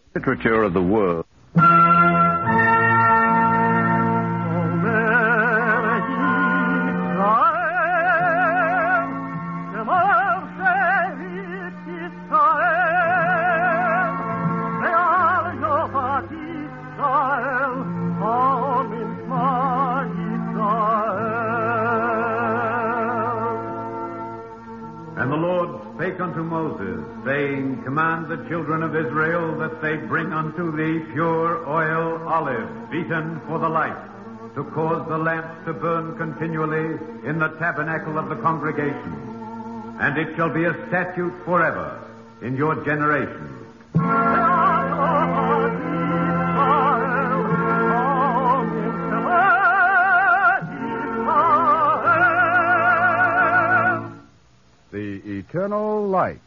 Literature of the world. And the Lord spake unto Moses, saying, Command the children of Israel that they bring unto thee pure oil olive, beaten for the light, to cause the lamps to burn continually in the tabernacle of the congregation. And it shall be a statute forever in your generations. The Eternal Light.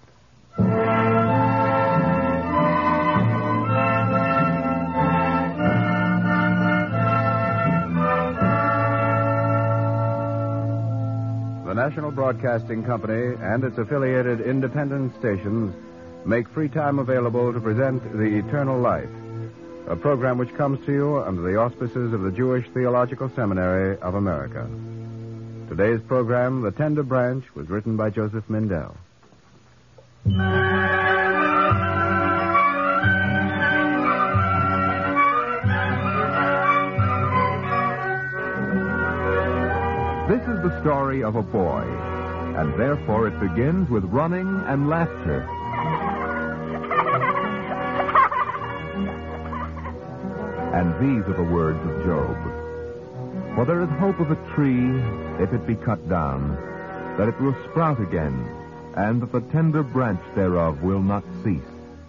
The National Broadcasting Company and its affiliated independent stations make free time available to present The Eternal Light, a program which comes to you under the auspices of the Jewish Theological Seminary of America. Today's program, The Tender Branch, was written by Joseph Mindell. This is the story of a boy, and therefore it begins with running and laughter. And these are the words of Job. For there is hope of a tree, if it be cut down, that it will sprout again, and that the tender branch thereof will not cease.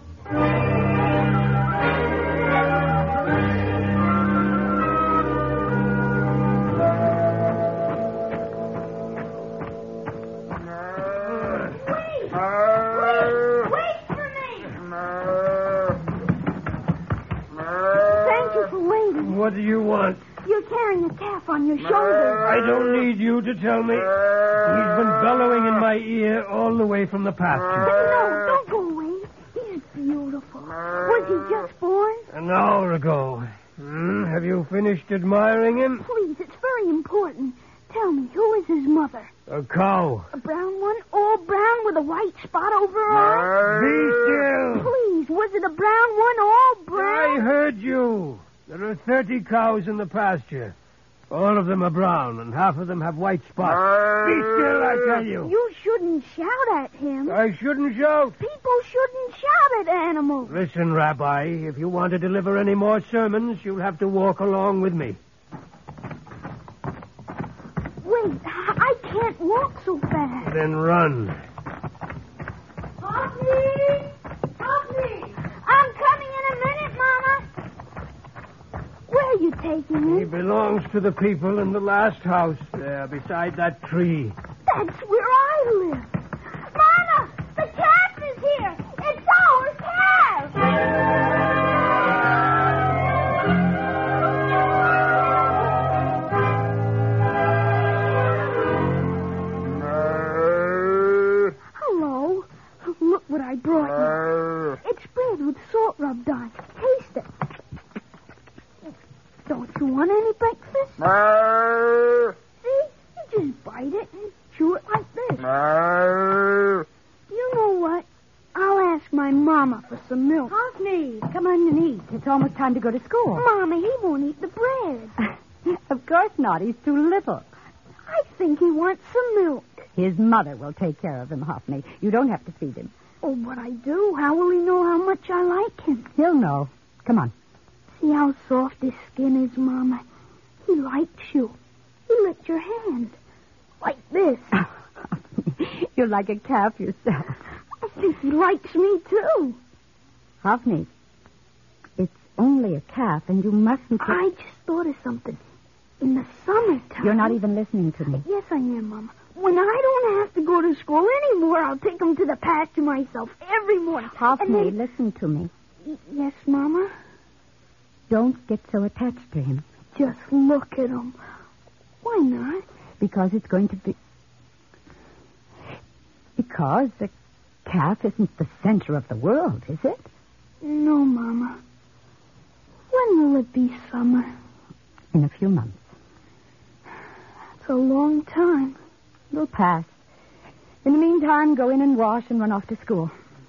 Wait for me! Thank you for waiting. What do you want? You're carrying a calf on your shoulder. I don't need you to tell me. He's been bellowing in my ear all the way from the pasture. No, don't go away. He's beautiful. Was he just born? An hour ago. Have you finished admiring him? Please, it's very important. Tell me, who is his mother? A cow. A brown one? All brown with a white spot over her eye? Be still. Please, was it a brown one, all brown? I heard you. There are 30 cows in the pasture. All of them are brown, and half of them have white spots. Be still, I tell you. You shouldn't shout at him. I shouldn't shout. People shouldn't shout at animals. Listen, Rabbi, if you want to deliver any more sermons, you'll have to walk along with me. Wait, I can't walk so fast. Then run. Poppy! Poppy! I'm coming in a minute, Mama. Where are you taking He me? belongs to the people in the last house there, beside that tree. That's where I live. Mama! The calf is here! It's our calf! Hello. Look what I brought you. It's bread with salt rubbed on. Taste it. Don't you want any breakfast? See? You just bite it and chew it like this. You know what? I'll ask my mama for some milk. Honkney, come on and eat. It's almost time to go to school. Mama, he won't eat the bread. Of course not. He's too little. I think he wants some milk. His mother will take care of him, Hoffney. You don't have to feed him. Oh, but I do. How will he know how much I like him? He'll know. Come on. See how soft his skin is, Mama? He likes you. He licked your hand. Like this. You're like a calf yourself. I think he likes me, too. Hoffney, it's only a calf, and you mustn't... I just thought of something. In the summertime... You're not even listening to me. Yes, I am, Mama. When I don't have to go to school anymore, I'll take him to the pasture myself every morning. Hoffney, listen to me. Yes, Mama? Don't get so attached to him. Just look at him. Why not? Because it's going to be... Because the calf isn't the center of the world, is it? No, Mama. will it be summer? In a few months. It's a long time. It'll pass. In the meantime, go in and wash and run off to school.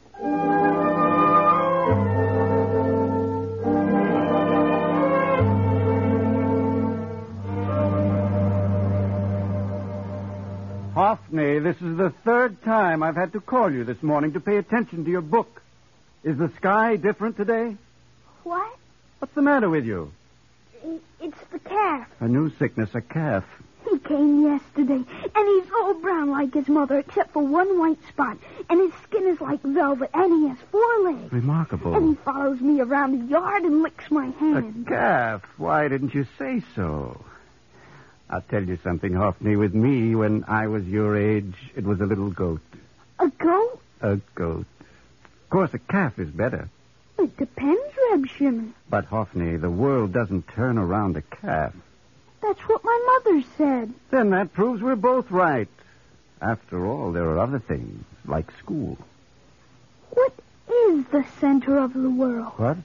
Hophni, this is the third time I've had to call you this morning to pay attention to your book. Is the sky different today? What? What's the matter with you? It's the calf. A new sickness, a calf. He came yesterday, and he's all brown like his mother, except for one white spot. And his skin is like velvet, and he has 4 legs. Remarkable. And he follows me around the yard and licks my hand. A calf? Why didn't you say so? I'll tell you something, Hophni. With me, when I was your age, it was a little goat. A goat? A goat. Of course, a calf is better. It depends, Reb Shimon. But, Hophni, the world doesn't turn around a calf. That's what my mother said. Then that proves we're both right. After all, there are other things, like school. What is the center of the world? What?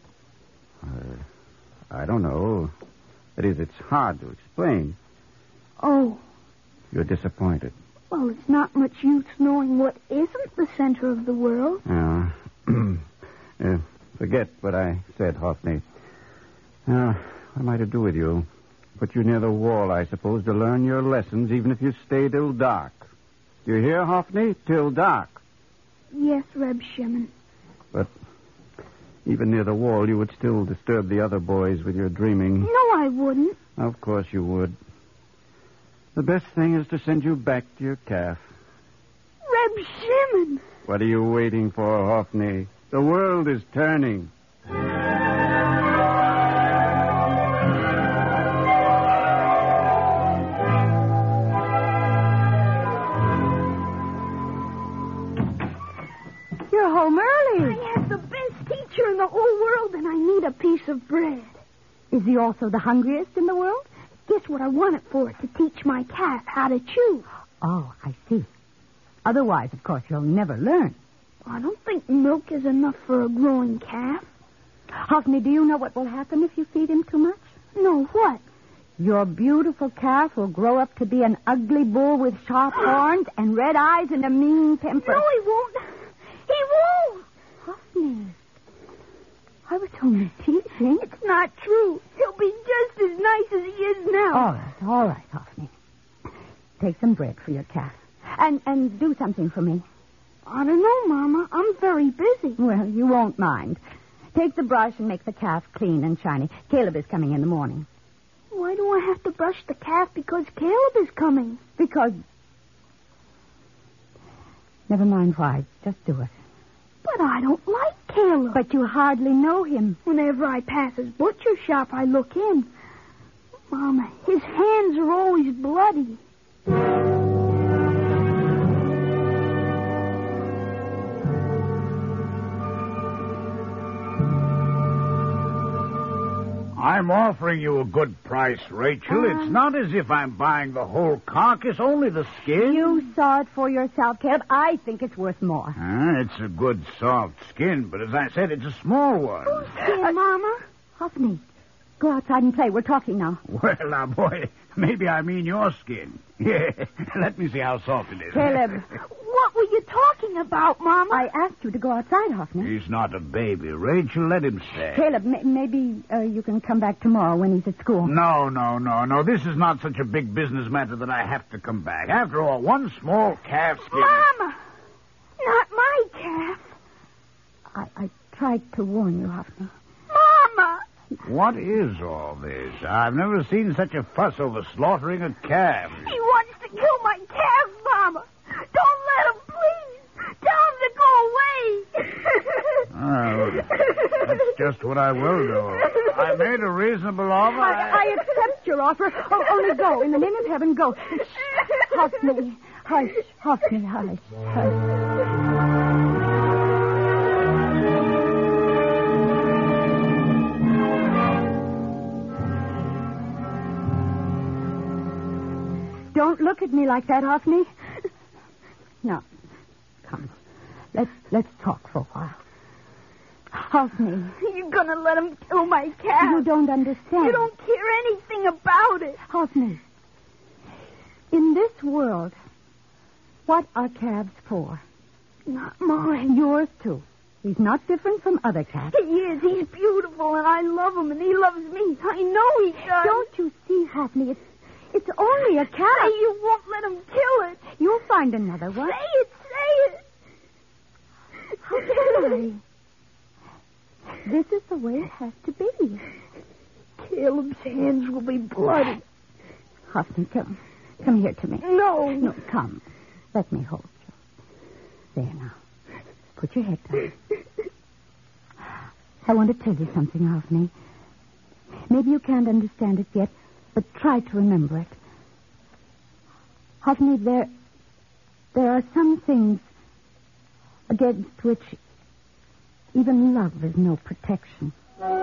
I don't know. That is, it's hard to explain. Oh. You're disappointed. Well, it's not much use knowing what isn't the center of the world. Forget what I said, Hophni. What am I to do with you? Put you near the wall, I suppose, to learn your lessons, even if you stay till dark. Do you hear, Hophni? Till dark. Yes, Reb Shimon. But even near the wall, you would still disturb the other boys with your dreaming. No, I wouldn't. Of course you would. The best thing is to send you back to your calf. Reb Shimon! What are you waiting for, Hophni? The world is turning. You're home early. I have the best teacher in the whole world, and I need a piece of bread. Is he also the hungriest in the world? Guess what I want it for? To teach my calf how to chew. Oh, I see. Otherwise, of course, you'll never learn. I don't think milk is enough for a growing calf. Hophni, do you know what will happen if you feed him too much? No, what? Your beautiful calf will grow up to be an ugly bull with sharp horns and red eyes and a mean temper. No, he won't. He won't. Hophni, I was only teasing. It's not true. He'll be just as nice as he is now. All right, Hophni. Take some bread for your calf. And do something for me. I don't know, Mama. I'm very busy. Well, you won't mind. Take the brush and make the calf clean and shiny. Caleb is coming in the morning. Why do I have to brush the calf because Caleb is coming? Because... Never mind why. Just do it. But I don't like Caleb. But you hardly know him. Whenever I pass his butcher shop, I look in. Mama, his hands are always bloody. I'm offering you a good price, Rachel. It's not as if I'm buying the whole carcass, only the skin. You saw it for yourself, Caleb. I think it's worth more. It's a good soft skin, but as I said, it's a small one. Whose skin, Mama? Hophni, go outside and play. We're talking now. Well, now, boy, maybe I mean your skin. Yeah, let me see how soft it is. Caleb. What were you talking about, Mama? I asked you to go outside, Hophni. He's not a baby, Rachel. Let him stay. Caleb, maybe you can come back tomorrow when he's at school. No. This is not such a big business matter that I have to come back. After all, one small calf skin... Mama! Not my calf. I tried to warn you, Hophni. Mama! What is all this? I've never seen such a fuss over slaughtering a calf. He wants to kill my calf, Mama. Don't let him, please. Tell him to go away. That's just what I will do. I made a reasonable offer. I accept your offer. Oh, only go. In the name of heaven, go. Hophni, hush. Hophni, hush. Don't look at me like that, Hophni. Now, come. Let's talk for a while. Hophni. You're going to let him kill my calf. You don't understand. You don't care anything about it. Hophni, in this world, what are calves for? Not mine. Yours, too. He's not different from other calves. He is. He's beautiful, and I love him, and he loves me. I know he does. Don't you see, Hophni? It's only a calf. Say you won't let him kill it. You'll find another one. Say it. How can I? This is the way it has to be. Caleb's hands will be bloody. Hophni, come here to me. No, come. Let me hold you. There now. Put your head down. I want to tell you something, Hophni. Maybe you can't understand it yet, but try to remember it. Hophni, there are some things against which even love is no protection.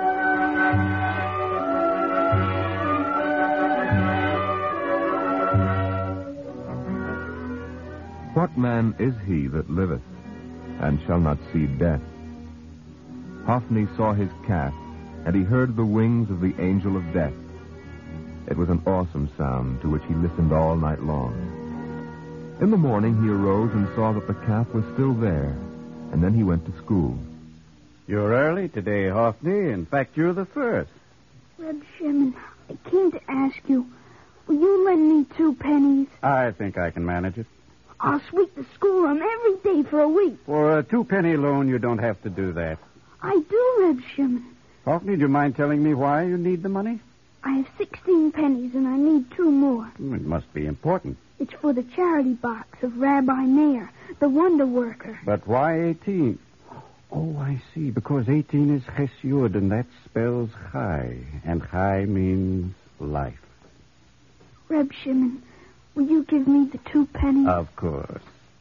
What man is he that liveth, and shall not see death? Hophni saw his calf, and he heard the wings of the angel of death. It was an awesome sound to which he listened all night long. In the morning he arose and saw that the calf was still there, and then he went to school. You're early today, Hophni. In fact, you're the first. Reb Shimon, I came to ask you, will you lend me 2 pennies? I think I can manage it. I'll sweep the schoolroom every day for a week. For a 2-penny loan, you don't have to do that. I do, Reb Shimon. Hophni, do you mind telling me why you need the money? I have 16 pennies, and I need 2 more. It must be important. It's for the charity box of Rabbi Meir, the wonder worker. But why 18? Oh, I see. Because 18 is Ches Yud, and that spells Chai. And Chai means life. Reb Shimon, will you give me the 2 pennies? Of course.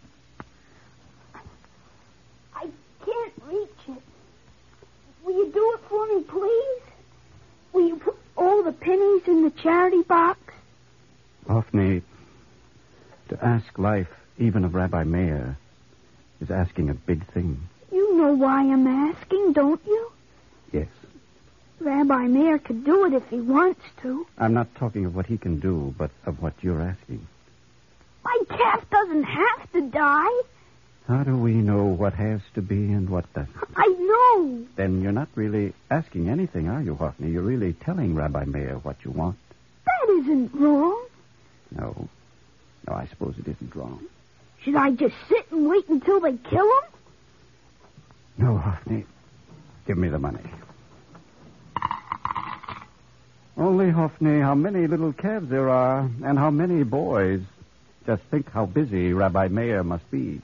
I can't reach it. Will you do it for me, please? Will you put all the pennies in the charity box? Hophni, to ask life, even of Rabbi Meir, is asking a big thing. You know why I'm asking, don't you? Yes. Rabbi Meir could do it if he wants to. I'm not talking of what he can do, but of what you're asking. My calf doesn't have to die. How do we know what has to be and what doesn't? I know. Then you're not really asking anything, are you, Hophni? You're really telling Rabbi Meir what you want. That isn't wrong. No, I suppose it isn't wrong. Should I just sit and wait until they kill him? No, Hophni. Give me the money. Only, Hophni, how many little calves there are, and how many boys. Just think how busy Rabbi Meir must be.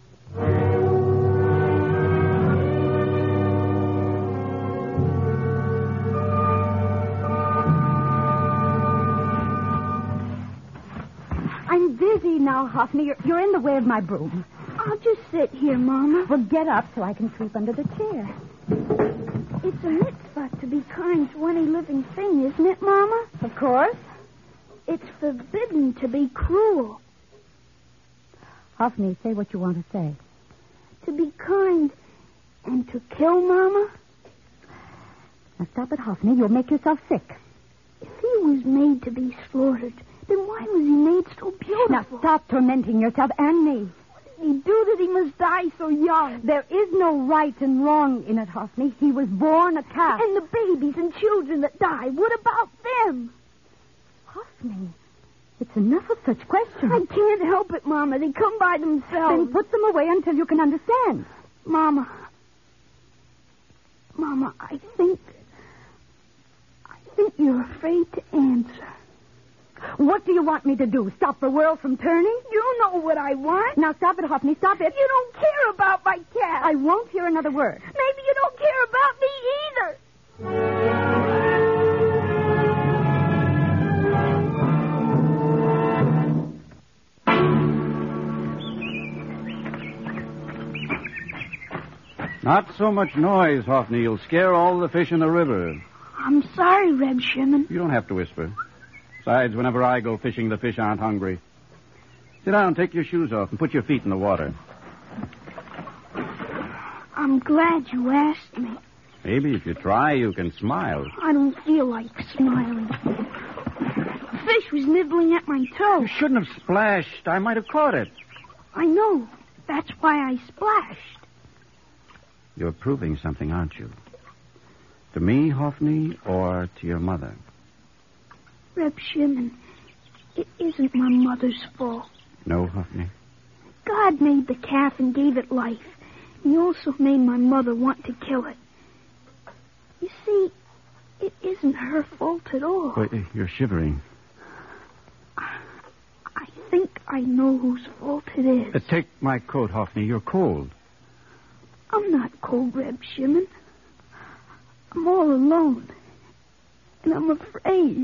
I'm busy now, Hophni. You're in the way of my broom. I'll just sit here, Mama. Well, get up so I can sweep under the chair. It's a mitzvah to be kind to any living thing, isn't it, Mama? Of course. It's forbidden to be cruel. Hophni, say what you want to say. To be kind and to kill, Mama? Now stop it, Hophni. You'll make yourself sick. If he was made to be slaughtered, then why was he made so beautiful? Now stop tormenting yourself and me. What did he do that he must die so young? There is no right and wrong in it, Hophni. He was born a calf. And the babies and children that die, what about them? Hophni, it's enough of such questions. I can't help it, Mama. They come by themselves. Then put them away until you can understand. Mama, I think you're afraid to answer. What do you want me to do? Stop the world from turning? You know what I want. Now stop it, Hophni. Stop it. You don't care about my cat. I won't hear another word. Maybe you don't care about me either. Not so much noise, Hophni. You'll scare all the fish in the river. I'm sorry, Reb Shimon. You don't have to whisper. Besides, whenever I go fishing, the fish aren't hungry. Sit down, take your shoes off, and put your feet in the water. I'm glad you asked me. Maybe if you try, you can smile. I don't feel like smiling. Fish was nibbling at my toe. You shouldn't have splashed. I might have caught it. I know. That's why I splashed. You're proving something, aren't you? To me, Hophni, or to your mother? Reb Shimon, it isn't my mother's fault. No, Hophni? God made the calf and gave it life. He also made my mother want to kill it. You see, it isn't her fault at all. Wait, you're shivering. I think I know whose fault it is. Take my coat, Hophni. You're cold. I'm not cold, Reb Shimon. I'm all alone. And I'm afraid.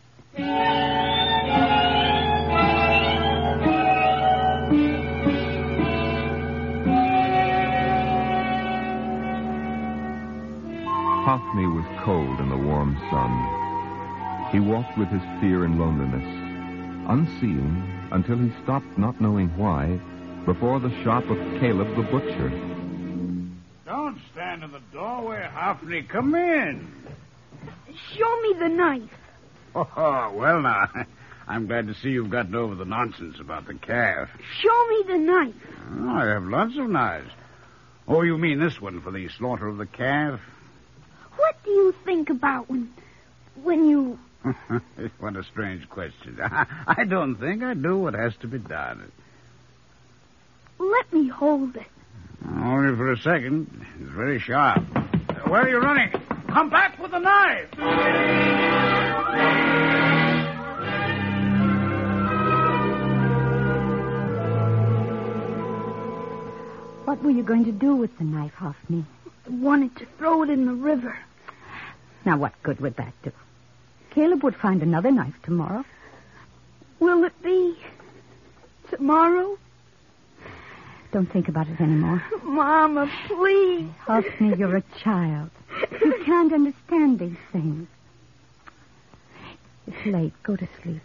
Hophni was cold in the warm sun. He walked with his fear and loneliness, unseeing until he stopped, not knowing why, before the shop of Caleb the butcher. Don't stand in the doorway, Hophni. Come in. Show me the knife. Oh, well, now, I'm glad to see you've gotten over the nonsense about the calf. Show me the knife. Oh, I have lots of knives. Oh, you mean this one for the slaughter of the calf? What do you think about when you... What a strange question. I don't think. I do what has to be done. Let me hold it. Only for a second. It's very sharp. Where are you running? Come back with the knife! What were you going to do with the knife, Hophni? I wanted to throw it in the river. Now, what good would that do? Caleb would find another knife tomorrow. Will it be tomorrow? Don't think about it anymore. Mama, please. Hophni, you're a child. You can't understand these things. It's late. Go to sleep.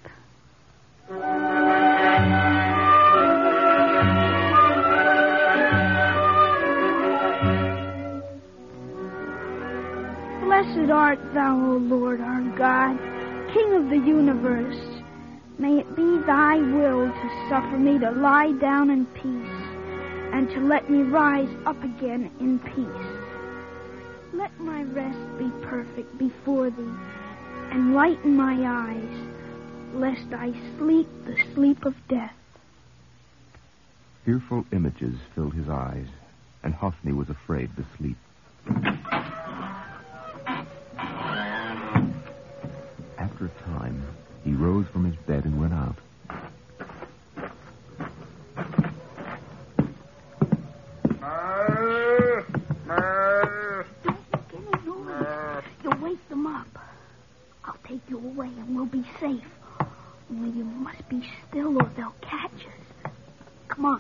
Blessed art thou, O Lord our God, King of the universe. May it be thy will to suffer me to lie down in peace, and to let me rise up again in peace. Let my rest be perfect before thee, and lighten my eyes, lest I sleep the sleep of death. Fearful images filled his eyes, and Hophni was afraid to sleep. After a time, he rose from his bed and went out. Don't make any noise. You'll wake them up. I'll take you away and we'll be safe. Only you must be still or they'll catch us. Come on.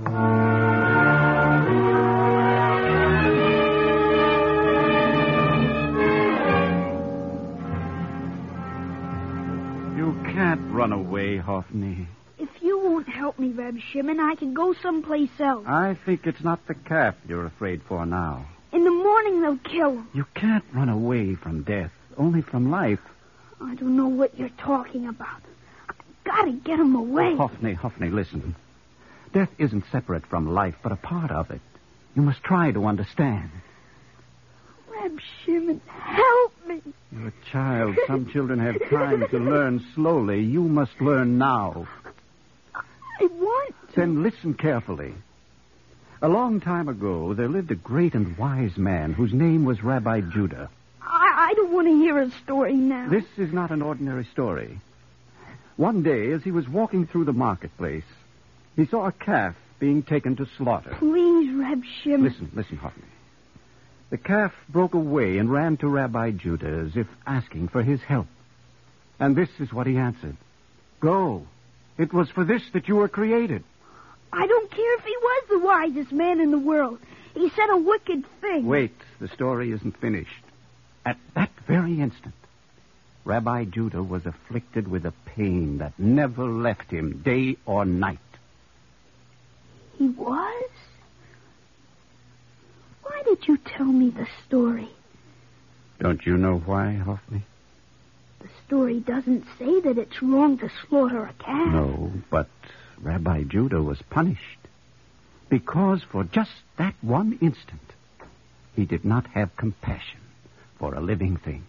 You can't run away, Hophni. If you won't help me, Reb Shimon, I can go someplace else. I think it's not the calf you're afraid for now. In the morning, they'll kill him. You can't run away from death, only from life. I don't know what you're talking about. I've got to get him away. Hophni, listen. Death isn't separate from life, but a part of it. You must try to understand. Reb Shimon, help me. You're a child. Some children have time to learn slowly. You must learn now. I want to. Then listen carefully. A long time ago, there lived a great and wise man whose name was Rabbi Judah. I don't want to hear a story now. This is not an ordinary story. One day, as he was walking through the marketplace, he saw a calf being taken to slaughter. Please, Reb Shimon. Listen, Hophni. The calf broke away and ran to Rabbi Judah as if asking for his help. And this is what he answered. Go. It was for this that you were created. I don't care if he was the wisest man in the world. He said a wicked thing. Wait, the story isn't finished. At that very instant, Rabbi Judah was afflicted with a pain that never left him day or night. He was? Why did you tell me the story? Don't you know why, Hophni? The story doesn't say that it's wrong to slaughter a calf. No, but Rabbi Judah was punished because for just that one instant, he did not have compassion for a living thing.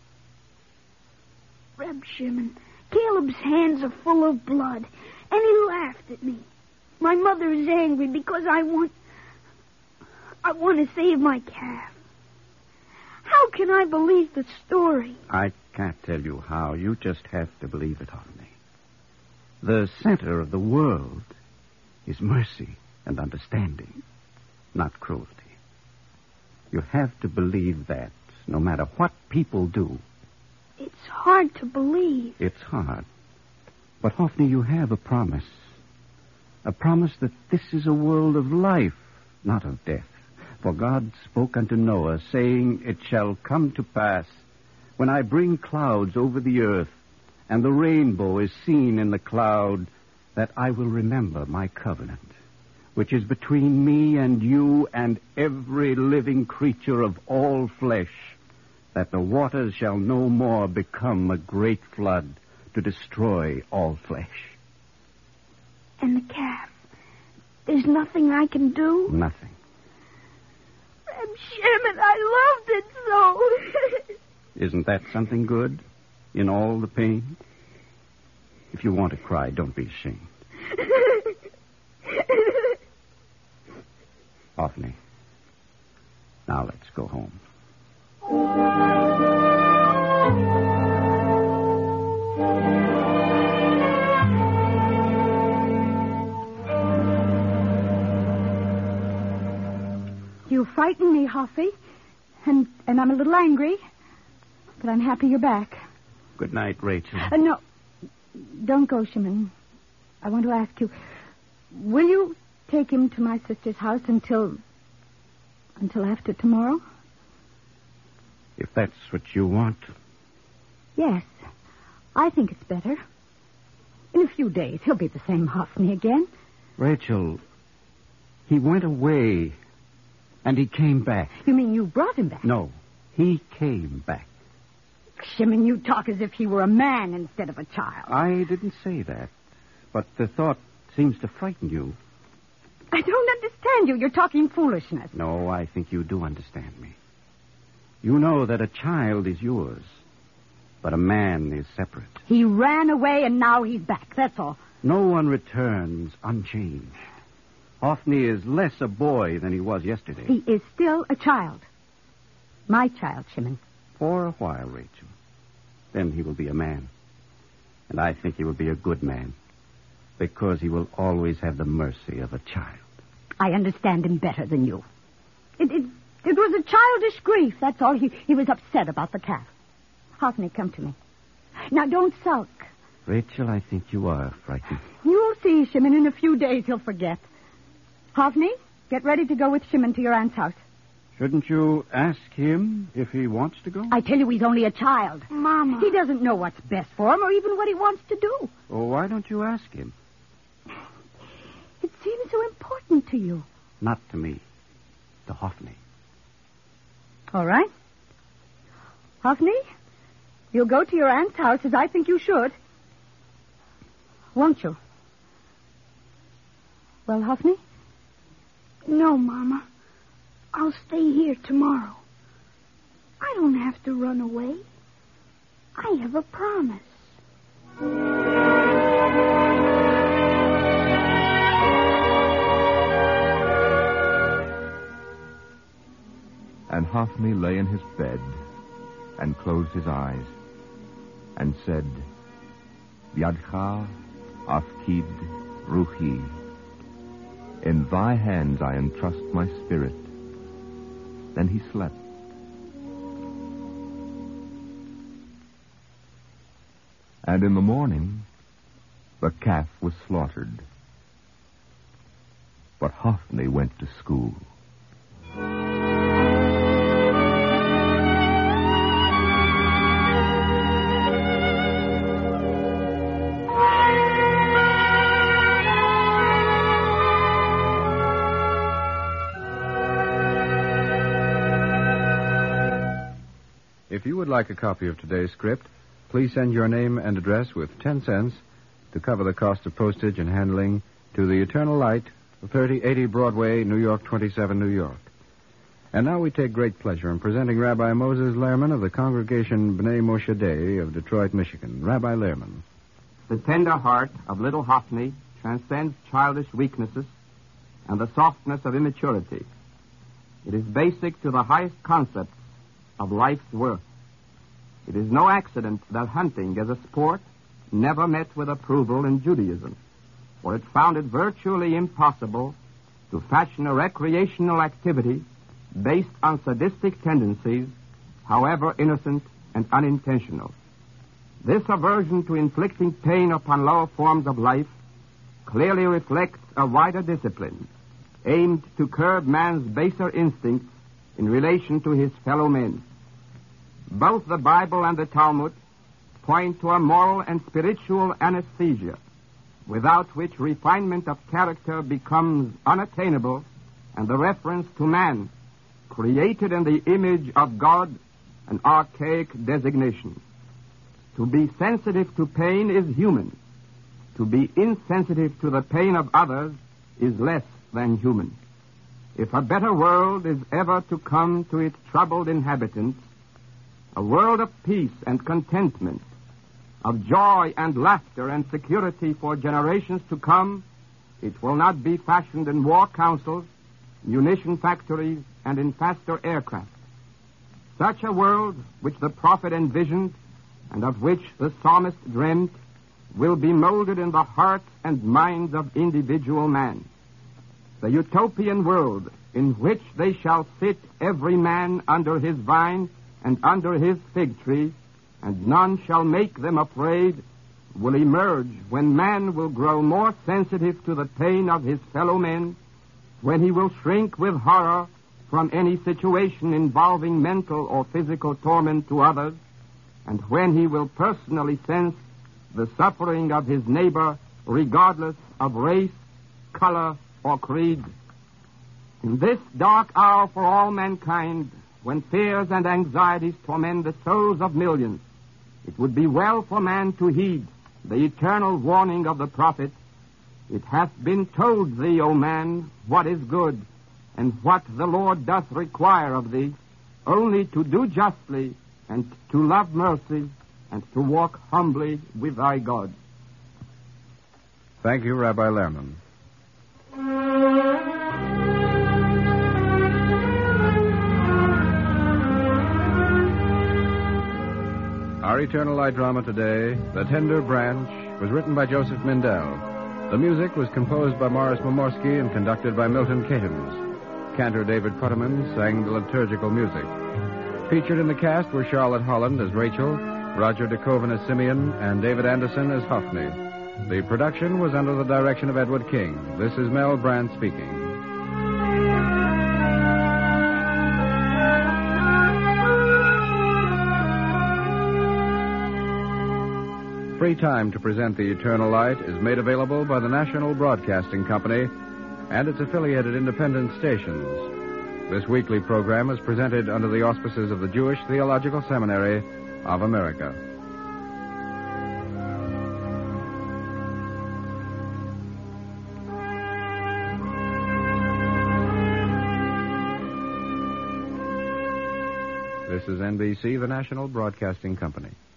Reb Shimon, Caleb's hands are full of blood, and he laughed at me. My mother is angry because I want to save my calf. How can I believe the story? I can't tell you how. You just have to believe it, Hophni. The center of the world is mercy and understanding, not cruelty. You have to believe that, no matter what people do. It's hard to believe. It's hard. But, Hophni, you have a promise. A promise that this is a world of life, not of death. For God spoke unto Noah, saying, It shall come to pass, when I bring clouds over the earth, and the rainbow is seen in the cloud, that I will remember my covenant, which is between me and you and every living creature of all flesh, that the waters shall no more become a great flood to destroy all flesh. And the calf? There's nothing I can do? Nothing. Reb Shimon, I loved it so. Isn't that something good in all the pain? If you want to cry, don't be ashamed. Hophni, now let's go home. You frightened me, Hophie, and I'm a little angry, but I'm happy you're back. Good night, Rachel. No, don't go, Shimon. I want to ask you, will you take him to my sister's house until after tomorrow? If that's what you want. Yes, I think it's better. In a few days, he'll be the same Hophni again. Rachel, he went away, and he came back. You mean you brought him back? No, he came back. Shimon, you talk as if he were a man instead of a child. I didn't say that, but the thought seems to frighten you. I don't understand you. You're talking foolishness. No, I think you do understand me. You know that a child is yours, but a man is separate. He ran away and now he's back, that's all. No one returns unchanged. Hophni is less a boy than he was yesterday. He is still a child. My child, Shimon. For a while, Rachel. Then he will be a man. And I think he will be a good man, because he will always have the mercy of a child. I understand him better than you. It was a childish grief, that's all. He was upset about the calf. Hophni, come to me. Now, don't sulk. Rachel, I think you are frightened. You'll see, Shimon. In a few days, he'll forget. Hophni, get ready to go with Shimon to your aunt's house. Shouldn't you ask him if he wants to go? I tell you, he's only a child. Mama. He doesn't know what's best for him or even what he wants to do. Well, why don't you ask him? It seems so important to you. Not to me. To Hophni. All right. Hophni, you'll go to your aunt's house as I think you should. Won't you? Well, Hophni? No, Mama. I'll stay here tomorrow. I don't have to run away. I have a promise. And Hophni lay in his bed and closed his eyes and said, Yadcha afkid ruhi. In thy hands I entrust my spirit. Then he slept. And in the morning, the calf was slaughtered. But Hophni went to school. If you would like a copy of today's script, please send your name and address with 10 cents to cover the cost of postage and handling to the Eternal Light, 3080 Broadway, New York 27, New York. And now we take great pleasure in presenting Rabbi Moses Lehrman of the congregation B'nai Moshe Day of Detroit, Michigan. Rabbi Lehrman. The tender heart of little Hophni transcends childish weaknesses and the softness of immaturity. It is basic to the highest concepts of life's worth. It is no accident that hunting as a sport never met with approval in Judaism, for it found it virtually impossible to fashion a recreational activity based on sadistic tendencies, however innocent and unintentional. This aversion to inflicting pain upon lower forms of life clearly reflects a wider discipline aimed to curb man's baser instincts in relation to his fellow men. Both the Bible and the Talmud point to a moral and spiritual anesthesia, without which refinement of character becomes unattainable and the reference to man, created in the image of God, an archaic designation. To be sensitive to pain is human. To be insensitive to the pain of others is less than human. If a better world is ever to come to its troubled inhabitants, a world of peace and contentment, of joy and laughter and security for generations to come, it will not be fashioned in war councils, munition factories, and in faster aircraft. Such a world, which the prophet envisioned and of which the psalmist dreamt, will be molded in the hearts and minds of individual man. The utopian world in which they shall sit every man under his vine and under his fig tree, and none shall make them afraid, will emerge when man will grow more sensitive to the pain of his fellow men, when he will shrink with horror from any situation involving mental or physical torment to others, and when he will personally sense the suffering of his neighbor regardless of race, color, or creed. In this dark hour for all mankind, when fears and anxieties torment the souls of millions, it would be well for man to heed the eternal warning of the prophet, "It hath been told thee, O man, what is good, and what the Lord doth require of thee, only to do justly, and to love mercy, and to walk humbly with thy God." Thank you, Rabbi Lehrman. Our Eternal Light drama today, The Tender Branch, was written by Joseph Mindell. The music was composed by Morris Momorsky and conducted by Milton Katims. Cantor David Putterman sang the liturgical music. Featured in the cast were Charlotte Holland as Rachel, Roger DeKoven as Simeon, and David Anderson as Hophni. The production was under the direction of Edward King. This is Mel Brandt speaking. Free time to present The Eternal Light is made available by the National Broadcasting Company and its affiliated independent stations. This weekly program is presented under the auspices of the Jewish Theological Seminary of America. This is NBC, the National Broadcasting Company.